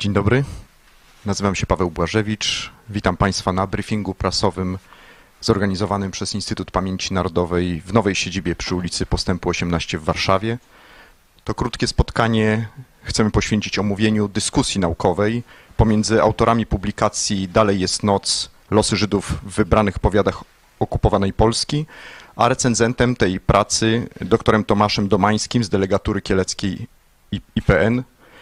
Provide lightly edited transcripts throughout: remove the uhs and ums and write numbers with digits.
Dzień dobry, nazywam się Paweł Błażewicz. Witam Państwa na briefingu prasowym zorganizowanym przez Instytut Pamięci Narodowej w nowej siedzibie przy ulicy Postępu 18 w Warszawie. To krótkie spotkanie chcemy poświęcić omówieniu dyskusji naukowej pomiędzy autorami publikacji Dalej jest noc, losy Żydów w wybranych powiatach okupowanej Polski, a recenzentem tej pracy doktorem Tomaszem Domańskim z delegatury kieleckiej IPN.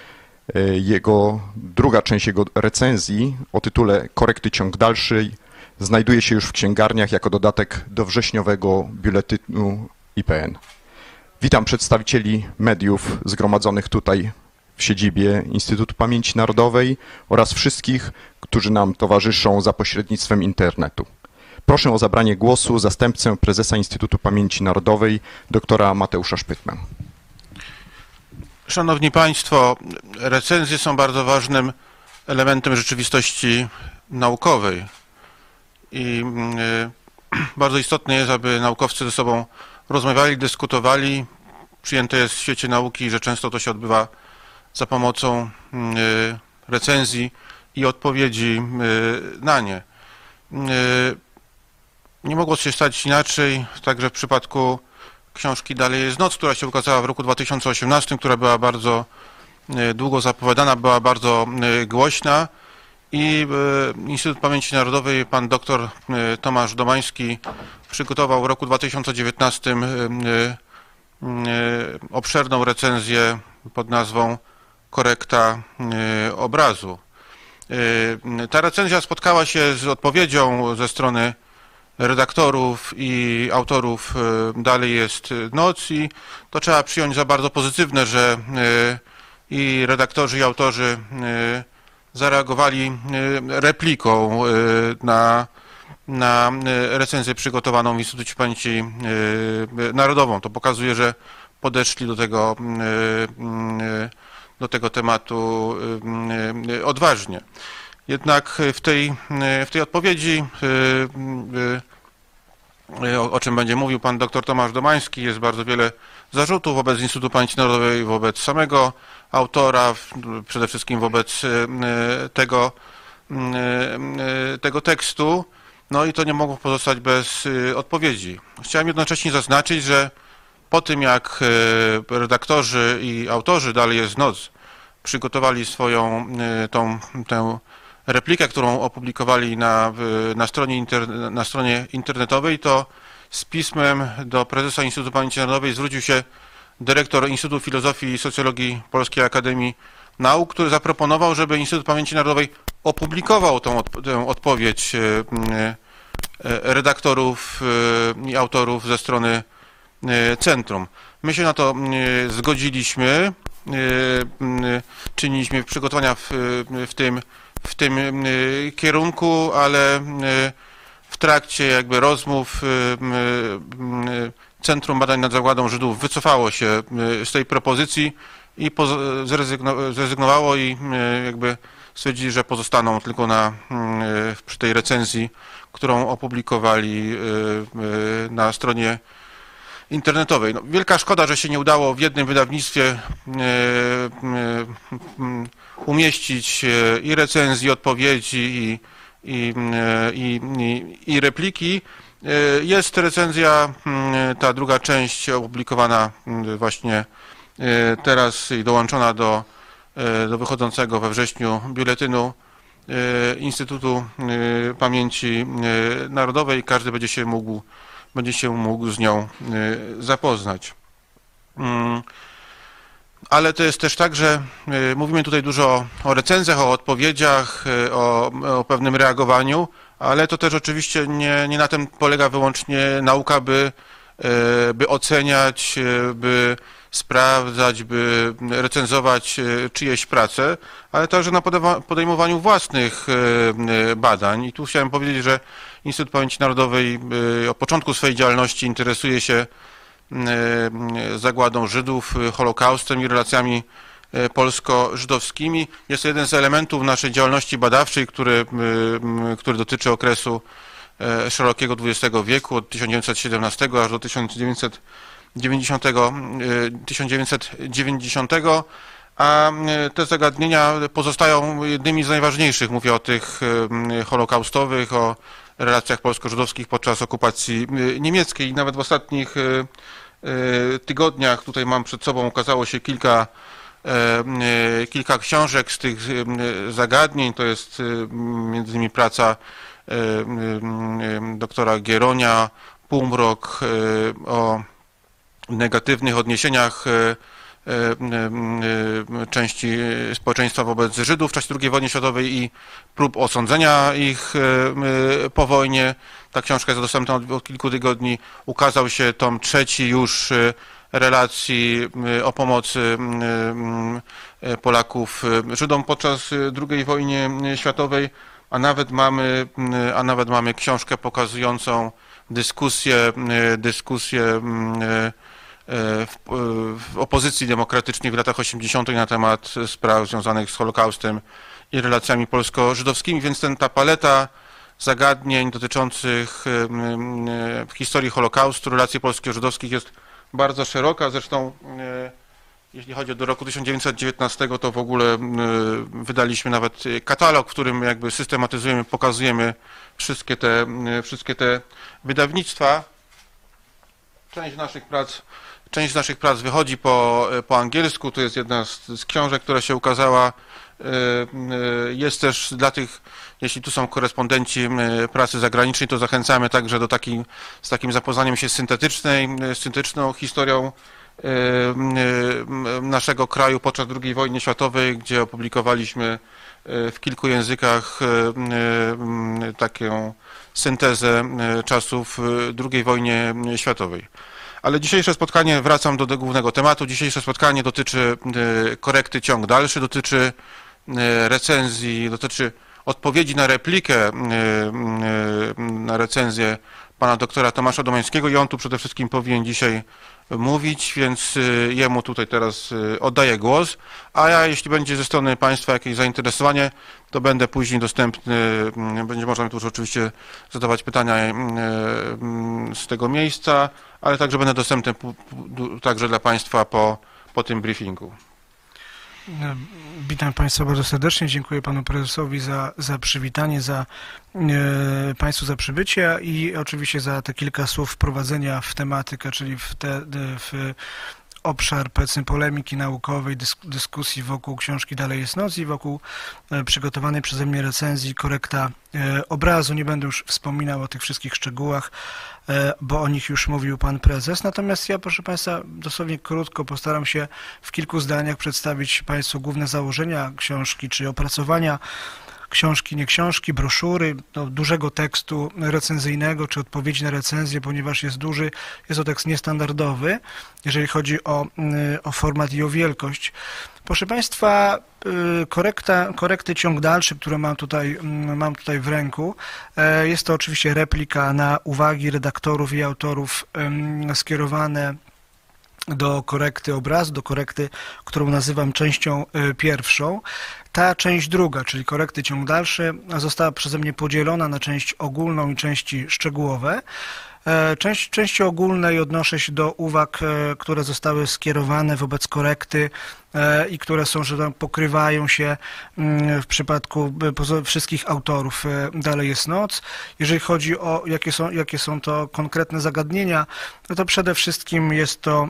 Druga część jego recenzji o tytule Korekty ciąg dalszy znajduje się już w księgarniach jako dodatek do wrześniowego biuletynu IPN. Witam przedstawicieli mediów zgromadzonych tutaj w siedzibie Instytutu Pamięci Narodowej oraz wszystkich, którzy nam towarzyszą za pośrednictwem internetu. Proszę o zabranie głosu zastępcę prezesa Instytutu Pamięci Narodowej, doktora Mateusza Szpytmę. Szanowni Państwo, recenzje są bardzo ważnym elementem rzeczywistości naukowej i bardzo istotne jest, aby naukowcy ze sobą rozmawiali, dyskutowali. Przyjęte jest w świecie nauki, że często to się odbywa za pomocą recenzji i odpowiedzi na nie. Nie mogło się stać inaczej, także w przypadku książki Dalej jest noc, która się ukazała w roku 2018, która była bardzo długo zapowiadana, była bardzo głośna i Instytut Pamięci Narodowej, pan dr Tomasz Domański przygotował w roku 2019 obszerną recenzję pod nazwą Korekta obrazu. Ta recenzja spotkała się z odpowiedzią ze strony redaktorów i autorów Dalej jest noc i to trzeba przyjąć za bardzo pozytywne, że i redaktorzy i autorzy zareagowali repliką na recenzję przygotowaną w Instytucie Pamięci Narodową. To pokazuje, że podeszli do tego tematu odważnie. Jednak w tej odpowiedzi, o czym będzie mówił pan dr Tomasz Domański, jest bardzo wiele zarzutów wobec Instytutu Pamięci Narodowej, wobec samego autora, przede wszystkim wobec tego tekstu, no i to nie mogło pozostać bez odpowiedzi. Chciałem jednocześnie zaznaczyć, że po tym jak redaktorzy i autorzy Dalej jest noc przygotowali swoją tę replikę, którą opublikowali na stronie internetowej, to z pismem do prezesa Instytutu Pamięci Narodowej zwrócił się dyrektor Instytutu Filozofii i Socjologii Polskiej Akademii Nauk, który zaproponował, żeby Instytut Pamięci Narodowej opublikował tę odpowiedź redaktorów i autorów ze strony centrum. My się na to zgodziliśmy, czyniliśmy przygotowania w tym kierunku, ale w trakcie jakby rozmów Centrum Badań nad Zagładą Żydów wycofało się z tej propozycji i zrezygnowało i jakby stwierdzili, że pozostaną tylko przy tej recenzji, którą opublikowali na stronie internetowej. No, wielka szkoda, że się nie udało w jednym wydawnictwie umieścić i recenzji, odpowiedzi, i repliki. Jest recenzja, ta druga część opublikowana właśnie teraz i dołączona do wychodzącego we wrześniu biuletynu Instytutu Pamięci Narodowej. Każdy będzie się mógł z nią zapoznać. Ale to jest też tak, że mówimy tutaj dużo o recenzjach, o odpowiedziach, o pewnym reagowaniu, ale to też oczywiście nie na tym polega wyłącznie nauka, by oceniać, by sprawdzać, by recenzować czyjeś prace, ale także na podejmowaniu własnych badań. I tu chciałem powiedzieć, że Instytut Pamięci Narodowej od początku swojej działalności interesuje się zagładą Żydów, Holokaustem i relacjami polsko-żydowskimi. Jest to jeden z elementów naszej działalności badawczej, który dotyczy okresu szerokiego XX wieku, od 1917 aż do 1990, a te zagadnienia pozostają jednymi z najważniejszych. Mówię o tych holokaustowych, o relacjach polsko-żydowskich podczas okupacji niemieckiej. I nawet w ostatnich tygodniach, tutaj mam przed sobą, ukazało się kilka książek z tych zagadnień. To jest między innymi praca doktora Gieronia, Półmrok, o negatywnych odniesieniach części społeczeństwa wobec Żydów w czasie II wojny światowej i prób osądzenia ich po wojnie. Ta książka jest dostępna od kilku tygodni. Ukazał się tom 3 już relacji o pomocy Polaków Żydom podczas II wojny światowej, a nawet mamy książkę pokazującą dyskusję w opozycji demokratycznej w latach 80. na temat spraw związanych z Holokaustem i relacjami polsko-żydowskimi, więc ta paleta zagadnień dotyczących historii Holokaustu, relacji polsko-żydowskich jest bardzo szeroka. Zresztą jeśli chodzi o do roku 1919, to w ogóle wydaliśmy nawet katalog, w którym jakby systematyzujemy, pokazujemy wszystkie te wydawnictwa. Część z naszych prac wychodzi po angielsku, to jest jedna z książek, która się ukazała. Jest też dla tych, jeśli tu są korespondenci pracy zagranicznej, to zachęcamy także z takim zapoznaniem się z syntetyczną historią naszego kraju podczas II wojny światowej, gdzie opublikowaliśmy w kilku językach taką syntezę czasów II wojny światowej. Ale dzisiejsze spotkanie, wracam do głównego tematu, dzisiejsze spotkanie dotyczy korekty ciąg dalszy, dotyczy recenzji, dotyczy odpowiedzi na replikę, na recenzję pana doktora Tomasza Domańskiego i on tu przede wszystkim powinien dzisiaj mówić, więc jemu tutaj teraz oddaję głos, a ja, jeśli będzie ze strony państwa jakieś zainteresowanie, to będę później dostępny, będzie można mi tu już oczywiście zadawać pytania z tego miejsca, ale także będę dostępny także dla państwa po tym briefingu. Witam Państwa bardzo serdecznie, dziękuję Panu Prezesowi za przywitanie, Państwu za przybycie i oczywiście za te kilka słów wprowadzenia w tematykę, czyli w obszar, powiedzmy, polemiki naukowej, dyskusji wokół książki Dalej jest noc i wokół przygotowanej przeze mnie recenzji Korekta obrazu. Nie będę już wspominał o tych wszystkich szczegółach, bo o nich już mówił Pan Prezes. Natomiast ja, proszę Państwa, dosłownie krótko postaram się w kilku zdaniach przedstawić Państwu główne założenia książki, czy opracowania książki, nie książki, broszury, dużego tekstu recenzyjnego, czy odpowiedzi na recenzję, ponieważ jest duży, jest to tekst niestandardowy, jeżeli chodzi o format i o wielkość. Proszę Państwa, korekty ciąg dalszy, które mam tutaj w ręku, jest to oczywiście replika na uwagi redaktorów i autorów skierowane do korekty obrazu, do korekty, którą nazywam częścią pierwszą. Ta część druga, czyli korekty ciąg dalszy, została przeze mnie podzielona na część ogólną i części szczegółowe. Części ogólnej odnoszę się do uwag, które zostały skierowane wobec korekty i które są, że tam pokrywają się w przypadku wszystkich autorów Dalej jest noc. Jeżeli chodzi o jakie są to konkretne zagadnienia, no to przede wszystkim jest to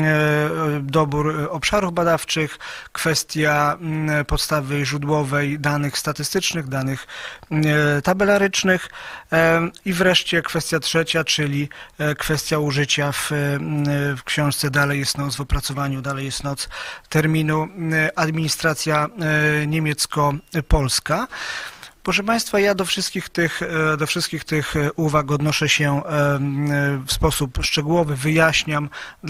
dobór obszarów badawczych, kwestia podstawy źródłowej danych statystycznych, danych tabelarycznych i wreszcie kwestia trzecia, czyli kwestia użycia w książce Dalej jest noc, w opracowaniu Dalej jest noc terminu administracja niemiecko-polska. Proszę Państwa, ja do wszystkich tych uwag odnoszę się w sposób szczegółowy, wyjaśniam,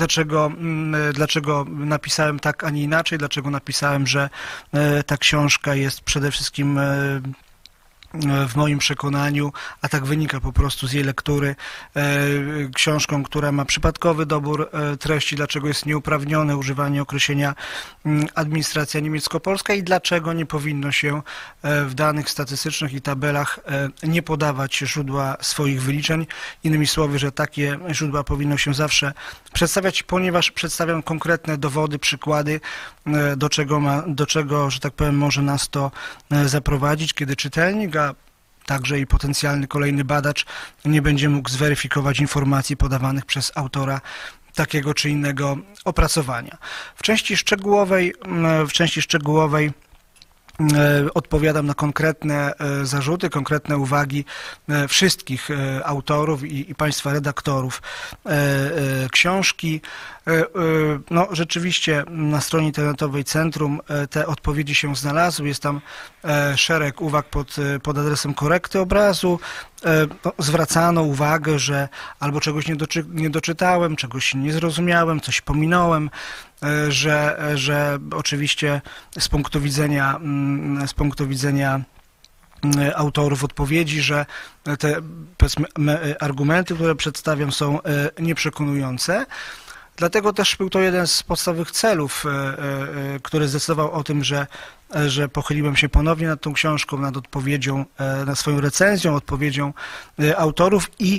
dlaczego napisałem tak, a nie inaczej, dlaczego napisałem, że ta książka jest przede wszystkim w moim przekonaniu, a tak wynika po prostu z jej lektury, książką, która ma przypadkowy dobór treści, dlaczego jest nieuprawnione używanie określenia administracja niemiecko-polska i dlaczego nie powinno się w danych statystycznych i tabelach nie podawać źródła swoich wyliczeń. Innymi słowy, że takie źródła powinno się zawsze przedstawiać, ponieważ przedstawiam konkretne dowody, przykłady, do czego, że tak powiem, może nas to zaprowadzić, kiedy czytelnik, a także i potencjalny kolejny badacz nie będzie mógł zweryfikować informacji podawanych przez autora takiego czy innego opracowania. W części szczegółowej odpowiadam na konkretne zarzuty, konkretne uwagi wszystkich autorów i państwa redaktorów książki. No, rzeczywiście na stronie internetowej Centrum te odpowiedzi się znalazły. Jest tam szereg uwag pod adresem korekty obrazu. No, zwracano uwagę, że albo czegoś nie doczytałem, czegoś nie zrozumiałem, coś pominąłem, że oczywiście z punktu widzenia autorów odpowiedzi, że te, powiedzmy, argumenty, które przedstawiam, są nieprzekonujące. Dlatego też był to jeden z podstawowych celów, który zdecydował o tym, że pochyliłem się ponownie nad tą książką, nad odpowiedzią, nad swoją recenzją, odpowiedzią autorów i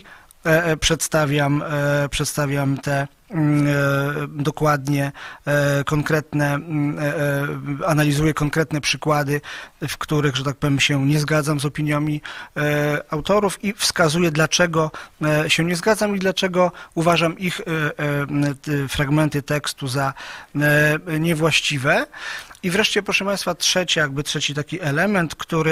przedstawiam te dokładnie konkretne, analizuję konkretne przykłady, w których, że tak powiem, się nie zgadzam z opiniami autorów i wskazuję, dlaczego się nie zgadzam i dlaczego uważam ich fragmenty tekstu za niewłaściwe. I wreszcie, proszę Państwa, trzeci taki element,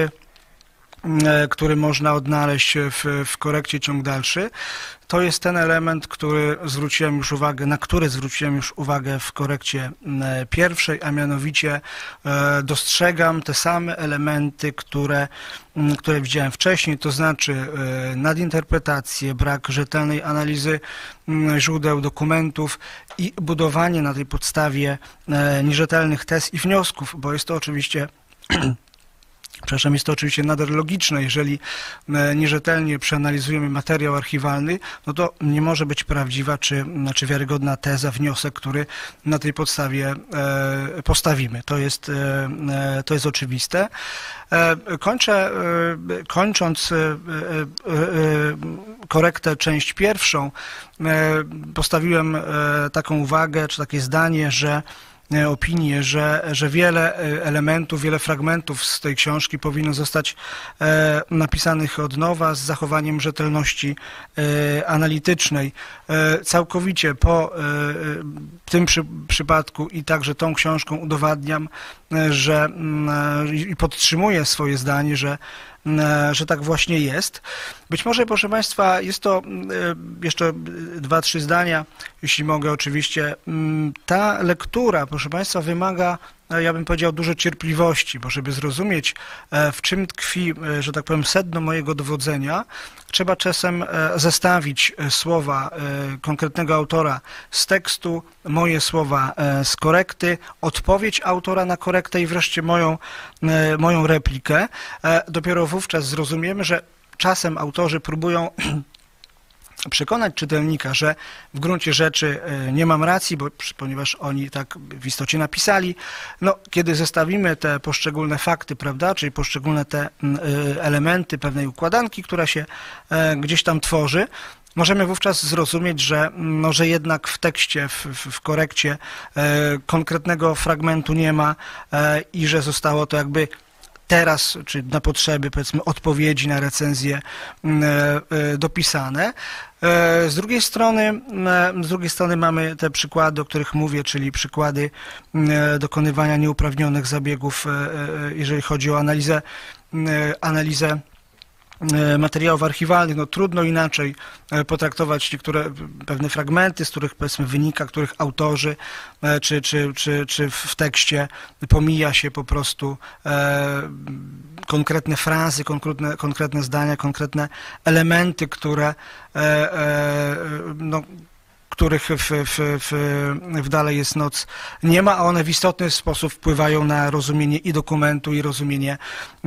który można odnaleźć w korekcie ciąg dalszy, to jest ten element, na który zwróciłem już uwagę w korekcie pierwszej, a mianowicie dostrzegam te same elementy, które widziałem wcześniej, to znaczy nadinterpretację, brak rzetelnej analizy źródeł, dokumentów i budowanie na tej podstawie nierzetelnych tez i wniosków, bo jest to oczywiście jest to oczywiście nader logiczne. Jeżeli nierzetelnie przeanalizujemy materiał archiwalny, no to nie może być prawdziwa czy wiarygodna teza, wniosek, który na tej podstawie postawimy. To jest oczywiste. Kończąc korektę część pierwszą, postawiłem taką uwagę, czy takie zdanie, opinię, że wiele elementów, wiele fragmentów z tej książki powinno zostać napisanych od nowa z zachowaniem rzetelności analitycznej. Całkowicie po tym przypadku i także tą książką udowadniam, i podtrzymuję swoje zdanie, że tak właśnie jest. Być może, proszę Państwa, jest to jeszcze 2-3 zdania, jeśli mogę oczywiście. Ta lektura, proszę Państwa, wymaga, ja bym powiedział, dużo cierpliwości, bo żeby zrozumieć, w czym tkwi, że tak powiem, sedno mojego dowodzenia, trzeba czasem zestawić słowa konkretnego autora z tekstu, moje słowa z korekty, odpowiedź autora na korektę i wreszcie moją replikę. Dopiero wówczas zrozumiemy, że czasem autorzy próbują przekonać czytelnika, że w gruncie rzeczy nie mam racji, ponieważ oni tak w istocie napisali. No, kiedy zestawimy te poszczególne fakty, prawda, czyli poszczególne te elementy pewnej układanki, która się gdzieś tam tworzy, możemy wówczas zrozumieć, że jednak w tekście, w korekcie konkretnego fragmentu nie ma i że zostało to jakby teraz, czy na potrzeby, powiedzmy, odpowiedzi na recenzję dopisane. Z drugiej strony mamy te przykłady, o których mówię, czyli przykłady dokonywania nieuprawnionych zabiegów, jeżeli chodzi o analizę materiałów archiwalnych. No, trudno inaczej potraktować pewne fragmenty, z których, powiedzmy, wynika, których autorzy czy w tekście pomija się po prostu konkretne frazy, konkretne zdania, konkretne elementy, których w Dalej jest noc nie ma, a one w istotny sposób wpływają na rozumienie i dokumentu, i rozumienie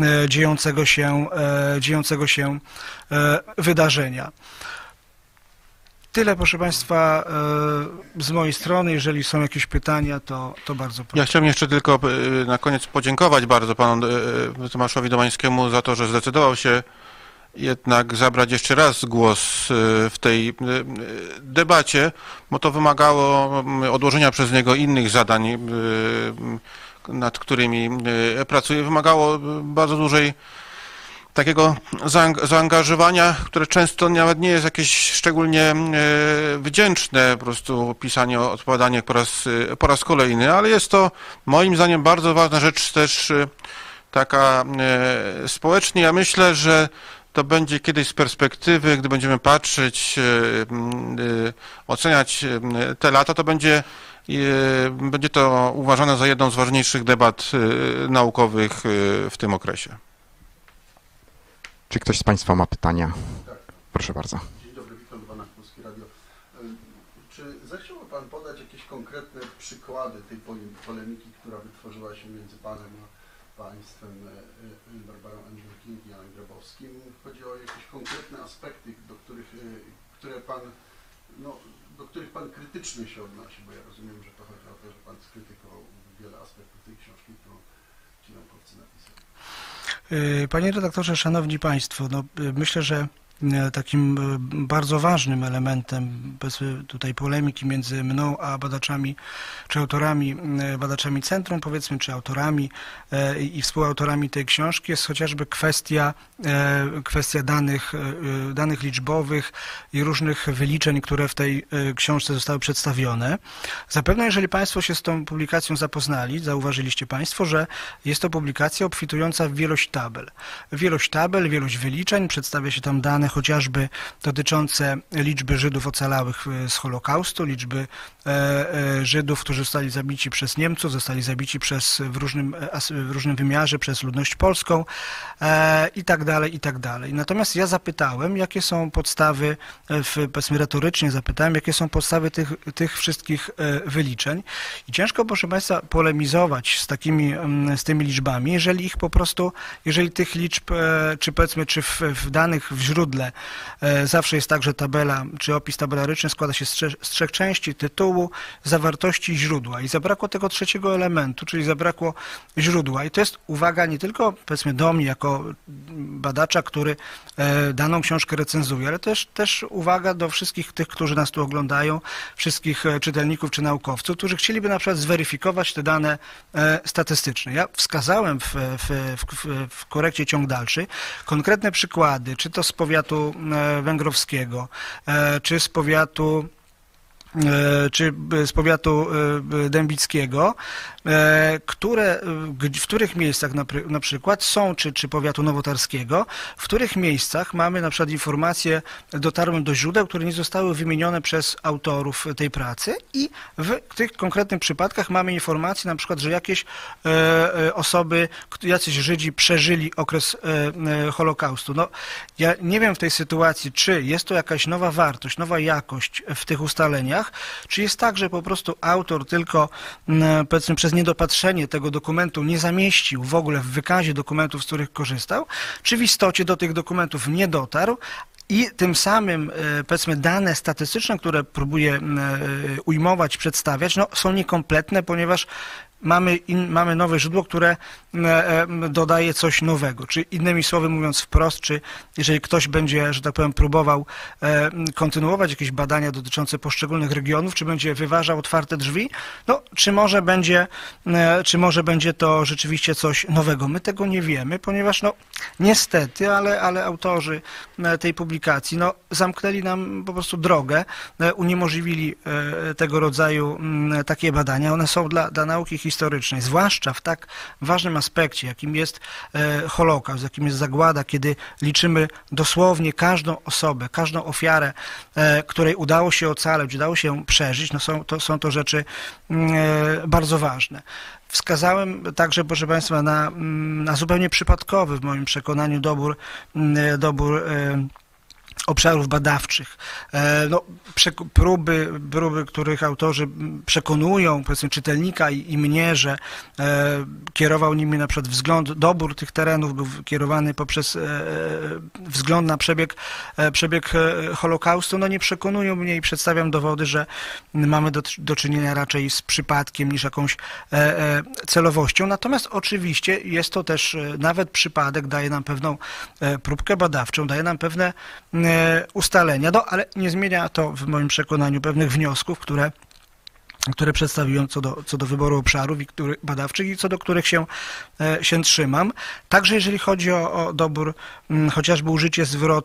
dziejącego się wydarzenia. Tyle, proszę Państwa, z mojej strony. Jeżeli są jakieś pytania, to bardzo proszę. Ja chciałbym jeszcze tylko na koniec podziękować bardzo panu Tomaszowi Domańskiemu za to, że zdecydował się jednak zabrać jeszcze raz głos w tej debacie, bo to wymagało odłożenia przez niego innych zadań, nad którymi pracuje. Wymagało bardzo dużej takiego zaangażowania, które często nawet nie jest jakieś szczególnie wdzięczne, po prostu pisanie, odpowiadanie po raz kolejny, ale jest to moim zdaniem bardzo ważna rzecz też taka społecznie. Ja myślę, że to będzie kiedyś z perspektywy, gdy będziemy patrzeć, oceniać te lata, to będzie to uważane za jedną z ważniejszych debat naukowych w tym okresie. Czy ktoś z Państwa ma pytania? Tak. Proszę bardzo. Dzień dobry, witam Pana Polskie Radio. Czy zechciałby Pan podać jakieś konkretne przykłady tej polemiki, która wytworzyła się między Panem a Państwem Barbarą Engelking i Janem Grabowskim? Chodzi o jakieś konkretne aspekty, do których Pan krytycznie się odnosi, bo ja rozumiem, że to chodzi o to, że Pan skrytykował wiele aspektów tej książki, którą ci naukowcy napisali. Panie redaktorze, szanowni państwo, no, myślę, że takim bardzo ważnym elementem tutaj polemiki między mną a badaczami, czy autorami, badaczami centrum, powiedzmy, czy autorami i współautorami tej książki jest chociażby kwestia danych liczbowych i różnych wyliczeń, które w tej książce zostały przedstawione. Zapewne, jeżeli Państwo się z tą publikacją zapoznali, zauważyliście Państwo, że jest to publikacja obfitująca w wielość tabel, wielość wyliczeń, przedstawia się tam dane chociażby dotyczące liczby Żydów ocalałych z Holokaustu, liczby Żydów, którzy zostali zabici przez Niemców, zostali zabici w różnym wymiarze przez ludność polską i tak dalej. Natomiast ja zapytałem, jakie są podstawy, powiedzmy retorycznie zapytałem, jakie są podstawy tych wszystkich wyliczeń i ciężko, proszę Państwa, polemizować z tymi liczbami, jeżeli tych liczb, czy powiedzmy, czy w danych w źródle zawsze jest tak, że tabela, czy opis tabelaryczny składa się z trzech części: tytułu, zawartości i źródła. I zabrakło tego trzeciego elementu, czyli zabrakło źródła. I to jest uwaga nie tylko, powiedzmy, do mnie jako badacza, który daną książkę recenzuje, ale też uwaga do wszystkich tych, którzy nas tu oglądają, wszystkich czytelników czy naukowców, którzy chcieliby na przykład zweryfikować te dane statystyczne. Ja wskazałem w korekcie ciąg dalszy konkretne przykłady, czy to z powiatu węgrowskiego, czy z powiatu dębickiego, w których miejscach na przykład są, czy powiatu nowotarskiego, w których miejscach mamy na przykład informacje, dotarłem do źródeł, które nie zostały wymienione przez autorów tej pracy i w tych konkretnych przypadkach mamy informacje na przykład, że jakieś osoby, jacyś Żydzi przeżyli okres Holokaustu. No, ja nie wiem w tej sytuacji, czy jest to jakaś nowa wartość, nowa jakość w tych ustaleniach, czy jest tak, że po prostu autor tylko, powiedzmy, przez niedopatrzenie tego dokumentu nie zamieścił w ogóle w wykazie dokumentów, z których korzystał, czy w istocie do tych dokumentów nie dotarł i tym samym, powiedzmy, dane statystyczne, które próbuje ujmować, przedstawiać, no, są niekompletne, ponieważ mamy nowe źródło, które dodaje coś nowego. Czy innymi słowy mówiąc wprost, czy jeżeli ktoś będzie, że tak powiem, próbował kontynuować jakieś badania dotyczące poszczególnych regionów, czy będzie wyważał otwarte drzwi, no, czy może będzie to rzeczywiście coś nowego. My tego nie wiemy, ponieważ no, niestety, ale autorzy tej publikacji no, zamknęli nam po prostu drogę, uniemożliwili tego rodzaju takie badania. One są dla nauki historycznej, zwłaszcza w tak ważnym aspekcie, jakim jest Holokaust, jakim jest zagłada, kiedy liczymy dosłownie każdą osobę, każdą ofiarę, której udało się ocalić, udało się przeżyć, no są to rzeczy bardzo ważne. Wskazałem także, proszę Państwa, na zupełnie przypadkowy, w moim przekonaniu, dobór obszarów badawczych. No, próby, których autorzy przekonują, powiedzmy, czytelnika i mnie, że kierował nimi na przykład dobór tych terenów był kierowany poprzez wzgląd na przebieg Holokaustu, no nie przekonują mnie i przedstawiam dowody, że mamy do czynienia raczej z przypadkiem niż jakąś celowością. Natomiast oczywiście jest to też nawet przypadek, daje nam pewną próbkę badawczą, daje nam pewne ustalenia, no ale nie zmienia to w moim przekonaniu pewnych wniosków, które przedstawiłem co do wyboru obszarów badawczych i co do których się trzymam. Także jeżeli chodzi o dobór, chociażby użycie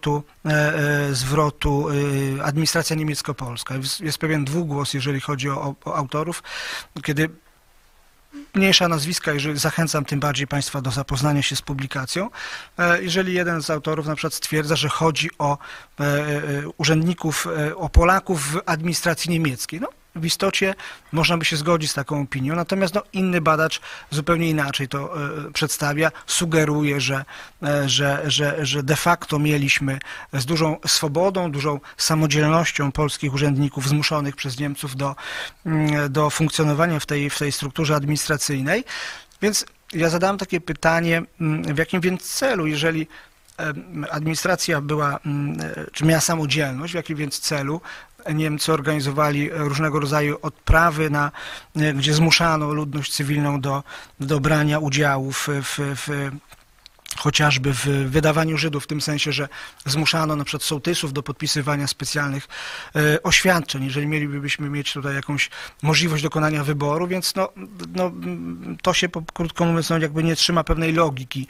zwrotu administracja niemiecko-polska. Jest pewien dwugłos, jeżeli chodzi o autorów, kiedy mniejsza nazwiska, jeżeli zachęcam tym bardziej Państwa do zapoznania się z publikacją. Jeżeli jeden z autorów na przykład stwierdza, że chodzi o urzędników, o Polaków w administracji niemieckiej. No, w istocie można by się zgodzić z taką opinią, natomiast no, inny badacz zupełnie inaczej to przedstawia, sugeruje, że de facto mieliśmy z dużą swobodą, dużą samodzielnością polskich urzędników zmuszonych przez Niemców do funkcjonowania w tej strukturze administracyjnej. Więc ja zadałem takie pytanie, w jakim więc celu, jeżeli administracja czy miała samodzielność, w jakim więc celu Niemcy organizowali różnego rodzaju odprawy, gdzie zmuszano ludność cywilną do brania udziału chociażby w wydawaniu Żydów, w tym sensie, że zmuszano na przykład sołtysów do podpisywania specjalnych oświadczeń, jeżeli mielibyśmy mieć tutaj jakąś możliwość dokonania wyboru, więc to się, krótko mówiąc, jakby nie trzyma pewnej logiki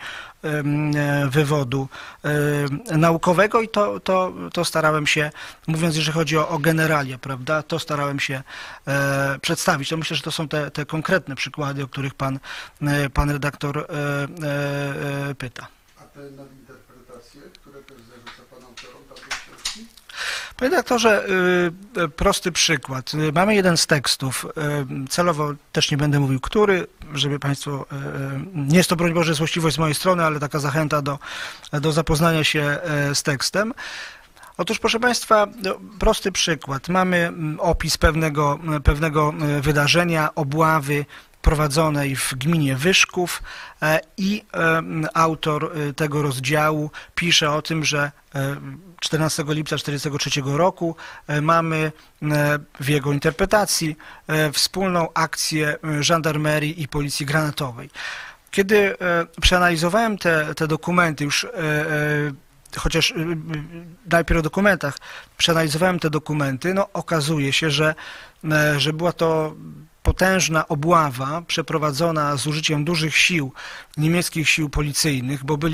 wywodu naukowego i to starałem się, mówiąc, jeżeli chodzi o generalia, prawda, to starałem się przedstawić. To myślę, że to są te konkretne przykłady, o których pan redaktor pyta. A te nadinterpretacje, które też zarzuca pan autorom tamtej książki? Panie redaktorze, prosty przykład. Mamy jeden z tekstów, celowo też nie będę mówił, który, żeby Państwo, nie jest to broń Boże złośliwość z mojej strony, ale taka zachęta do zapoznania się z tekstem. Otóż, proszę Państwa, prosty przykład. Mamy opis pewnego wydarzenia, obławy prowadzonej w gminie Wyszków i autor tego rozdziału pisze o tym, że 14 lipca 1943 roku mamy w jego interpretacji wspólną akcję żandarmerii i policji granatowej. Kiedy przeanalizowałem te dokumenty, już chociaż najpierw o dokumentach, przeanalizowałem te dokumenty, no okazuje się, że była to potężna obława przeprowadzona z użyciem dużych sił, niemieckich sił policyjnych, bo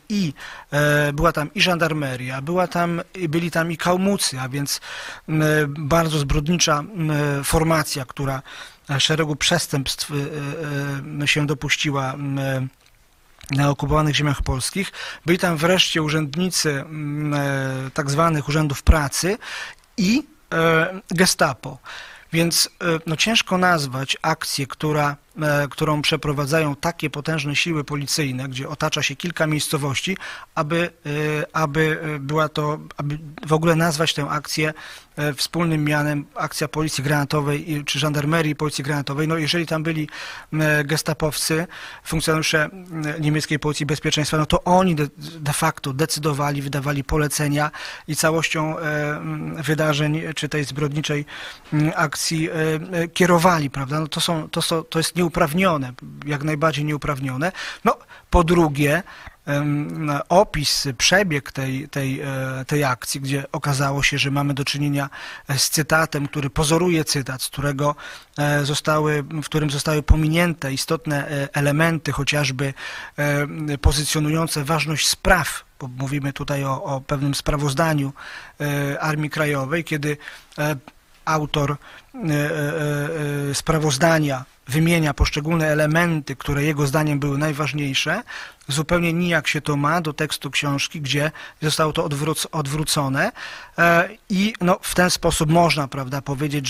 była tam i żandarmeria, byli tam i kałmucy, a więc bardzo zbrodnicza formacja, która szeregu przestępstw się dopuściła na okupowanych ziemiach polskich. Byli tam wreszcie urzędnicy tak zwanych urzędów pracy i Gestapo. Więc ciężko nazwać akcję, którą przeprowadzają takie potężne siły policyjne, gdzie otacza się kilka miejscowości, aby w ogóle nazwać tę akcję wspólnym mianem akcja policji granatowej czy żandarmerii policji granatowej. No jeżeli tam byli gestapowcy, funkcjonariusze niemieckiej policji bezpieczeństwa, no to oni de facto decydowali, wydawali polecenia i całością wydarzeń czy tej zbrodniczej akcji kierowali, prawda? No to jest nieuprawnione, jak najbardziej nieuprawnione. No, po drugie, opis, przebieg tej akcji, gdzie okazało się, że mamy do czynienia z cytatem, który pozoruje cytat, w którym zostały pominięte istotne elementy, chociażby pozycjonujące ważność spraw, bo mówimy tutaj o pewnym sprawozdaniu Armii Krajowej, kiedy autor sprawozdania wymienia poszczególne elementy, które jego zdaniem były najważniejsze, zupełnie nijak się to ma do tekstu książki, gdzie zostało to odwrócone i w ten sposób można, prawda, powiedzieć,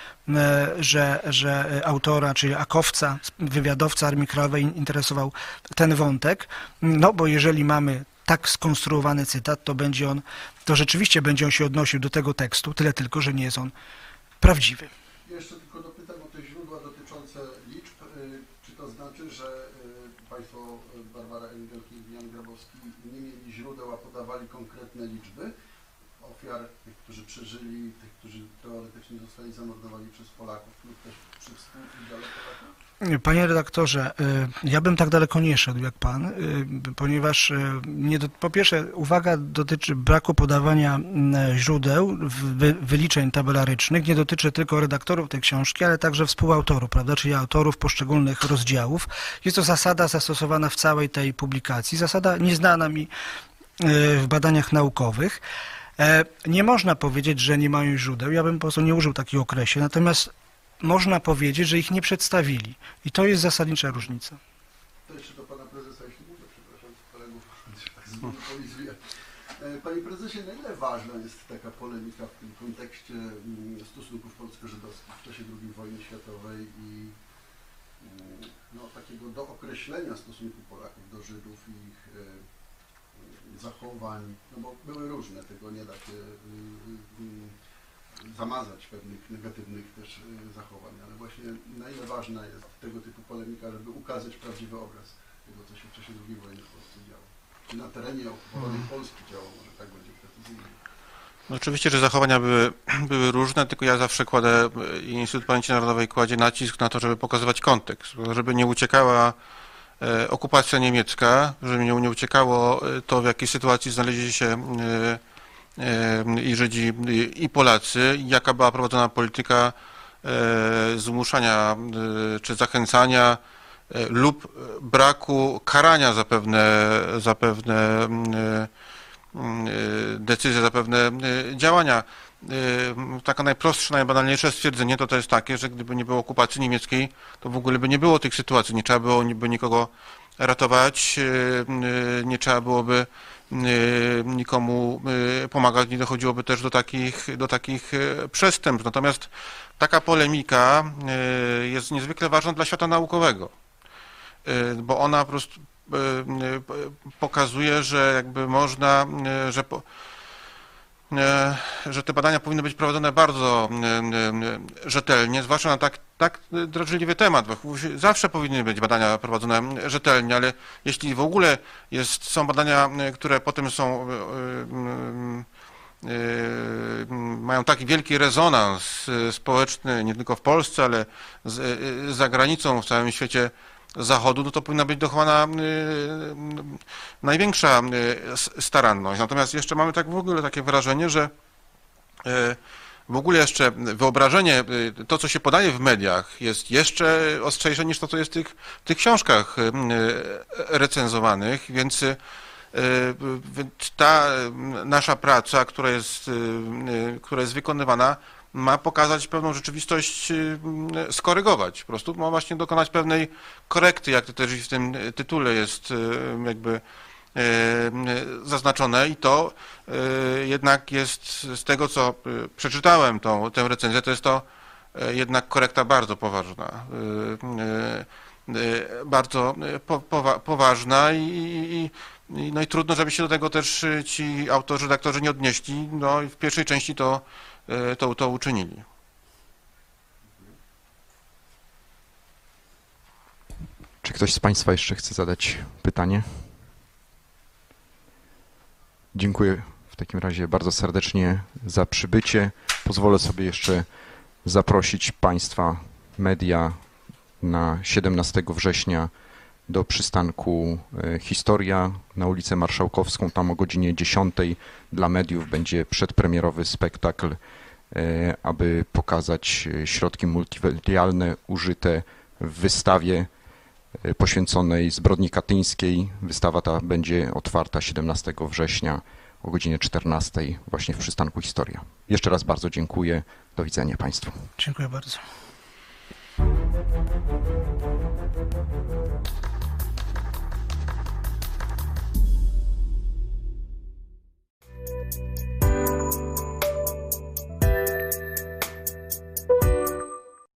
że autora, czyli akowca, wywiadowca Armii Krajowej interesował ten wątek, no bo jeżeli mamy tak skonstruowany cytat, to rzeczywiście będzie on się odnosił do tego tekstu, tyle tylko, że nie jest on prawdziwy. Jeszcze tylko dopytam o te źródła dotyczące liczb. Czy to znaczy, że Państwo, Barbara Engelke i Jan Grabowski, nie mieli źródeł, a podawali konkretne liczby ofiar, tych, którzy przeżyli, tych, którzy teoretycznie zostali zamordowani przez Polaków lub też przy współudziale Polaków? Panie redaktorze, ja bym tak daleko nie szedł jak pan, ponieważ po pierwsze uwaga dotyczy braku podawania źródeł, wyliczeń tabelarycznych, nie dotyczy tylko redaktorów tej książki, ale także współautorów, prawda, czyli autorów poszczególnych rozdziałów. Jest to zasada zastosowana w całej tej publikacji, zasada nieznana mi w badaniach naukowych. Nie można powiedzieć, że nie mają źródeł, ja bym po prostu nie użył takich określeń, natomiast można powiedzieć, że ich nie przedstawili. I to jest zasadnicza różnica. To jeszcze do pana prezesa, jeśli mogę, przepraszam kolegów, że tak zmonopolizuję. Panie prezesie, na ile ważna jest taka polemika w tym kontekście stosunków polsko-żydowskich w czasie II wojny światowej i takiego dookreślenia stosunku Polaków do Żydów i ich zachowań, no bo były różne, tego nie da się zamazać pewnych negatywnych też zachowań, ale właśnie na ile ważna jest tego typu polemika, żeby ukazać prawdziwy obraz tego, co się w czasie II wojny w Polsce działo. Czy na terenie okupowanej Polski działo, może tak będzie precyzyjnie. No oczywiście, że zachowania były różne, tylko ja zawsze kładę, i Instytut Pamięci Narodowej kładzie nacisk na to, żeby pokazywać kontekst, żeby nie uciekała okupacja niemiecka, żeby nie uciekało to, w jakiej sytuacji znaleźli się i Żydzi, i Polacy, jaka była prowadzona polityka zmuszania czy zachęcania lub braku karania za pewne decyzje, za pewne działania. Takie najprostsze, najbanalniejsze stwierdzenie to jest takie, że gdyby nie było okupacji niemieckiej, to w ogóle by nie było tych sytuacji, nie trzeba byłoby nikogo ratować, nie trzeba byłoby nikomu pomagać, nie dochodziłoby też do takich przestępstw. Natomiast taka polemika jest niezwykle ważna dla świata naukowego, bo ona po prostu pokazuje, że jakby można, że te badania powinny być prowadzone bardzo rzetelnie, zwłaszcza na tak drażliwy temat. Zawsze powinny być badania prowadzone rzetelnie, ale jeśli w ogóle są badania, które potem mają taki wielki rezonans społeczny, nie tylko w Polsce, ale za granicą, w całym świecie Zachodu, no to powinna być dochowana największa staranność. Natomiast jeszcze mamy tak w ogóle takie wrażenie, że w ogóle jeszcze wyobrażenie, to co się podaje w mediach jest jeszcze ostrzejsze niż to, co jest w tych książkach recenzowanych, więc ta nasza praca, która jest wykonywana, ma pokazać pewną rzeczywistość, skorygować. Po prostu ma właśnie dokonać pewnej korekty, jak to też i w tym tytule jest jakby zaznaczone i to jednak jest z tego, co przeczytałem tę recenzję, to jest to jednak korekta bardzo poważna. Bardzo poważna i trudno, żeby się do tego też ci autorzy, redaktorzy nie odnieśli. No i w pierwszej części to uczynili. Czy ktoś z Państwa jeszcze chce zadać pytanie? Dziękuję w takim razie bardzo serdecznie za przybycie. Pozwolę sobie jeszcze zaprosić Państwa, media, na 17 września do przystanku Historia na ulicę Marszałkowską. Tam o godzinie 10 dla mediów będzie przedpremierowy spektakl, aby pokazać środki multimedialne użyte w wystawie poświęconej zbrodni katyńskiej. Wystawa ta będzie otwarta 17 września o godzinie 14 właśnie w przystanku Historia. Jeszcze raz bardzo dziękuję. Do widzenia Państwu. Dziękuję bardzo.